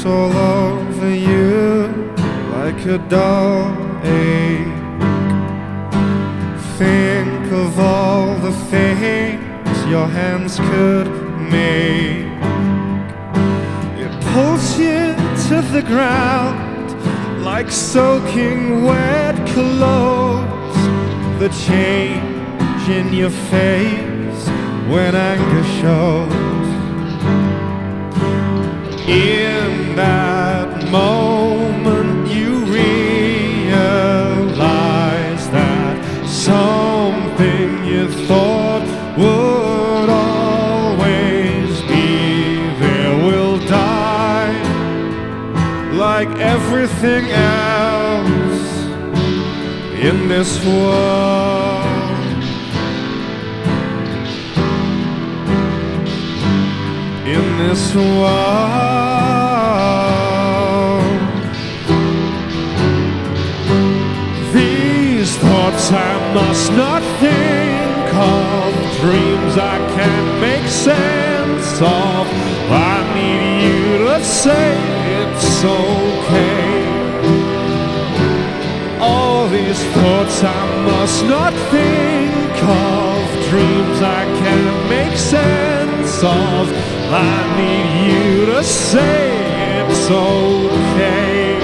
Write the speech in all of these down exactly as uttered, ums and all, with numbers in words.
creeps all over you like a dull ache. Think of all the things your hands could make. It pulls you to the ground like soaking wet clothes. The change in your face when anger shows. In that moment you realize that something you thought would always be there will die, like everything else in this world. In this world, these thoughts I must not think of, dreams I can't make sense of. I need you to say it's okay. All these thoughts I must not think of, dreams I can't make sense of. I need you to say it's okay.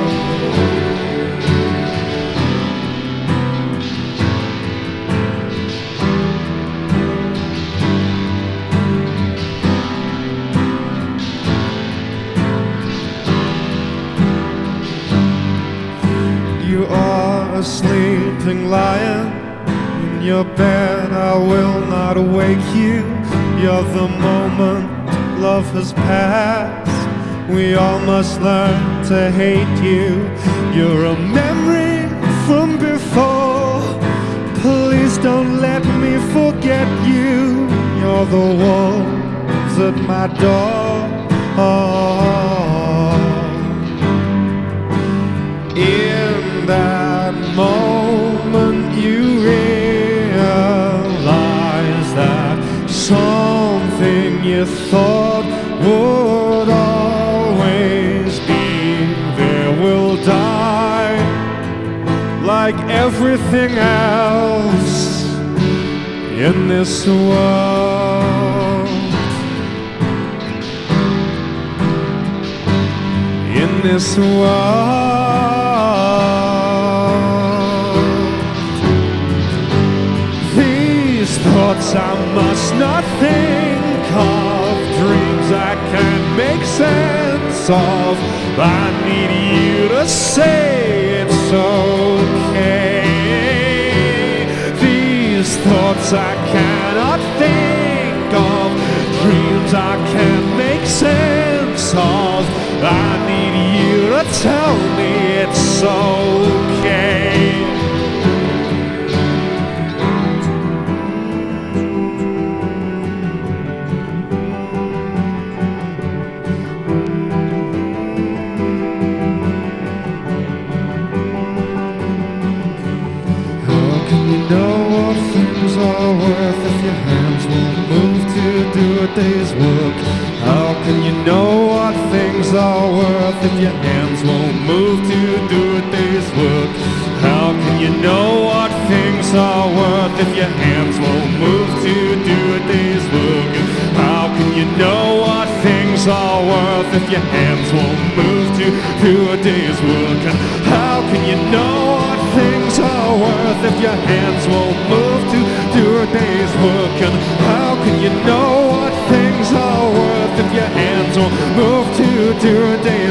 You are a sleeping lion in your bed. I will not wake you. You're the moment love has passed. We all must learn to hate you. You're a memory from before. Please don't let me forget you. You're the wolves at my door. Oh. In that moment you realize that something you thought would always be there will die, like everything else in this world. In this world, these thoughts I must not think of, dreams I can't make sense of. I need you to say it's okay. These thoughts I cannot think of, dreams I can't make sense of. I need you to tell me it's okay. Are worth if your hands won't move to do a day's work? How can you know what things are worth if your hands won't move to do a day's work? How can you know what things are worth if your hands won't move to do a day's work? How can you know what things are worth if your hands won't move to do a day's work? How can you know what things are worth if your hands won't move to do a day's work? And how can you know what things are worth if your hands won't move to do a day's work?